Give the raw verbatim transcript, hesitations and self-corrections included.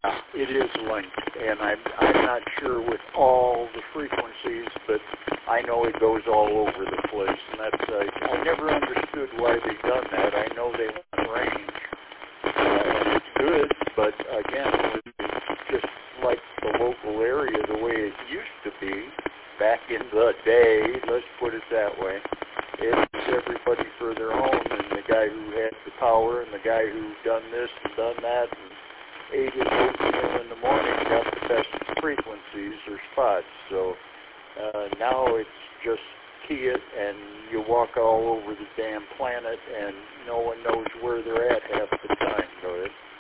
it is linked, and I'm, I'm not sure with all the frequencies, but I know it goes all over the place, and that's, uh, I never understood why they've done that. I know they want range, uh, and it's good, but again, it's just like the local area the way it used to be back in the day, let's put it that way. It's everybody for their own, and the guy who had the power and the guy who done this and done that and ate his oatmeal in the morning got the best frequencies or spots. So uh, now it's just key it, and you walk all over the damn planet, and no one knows where they're at half the time. So it,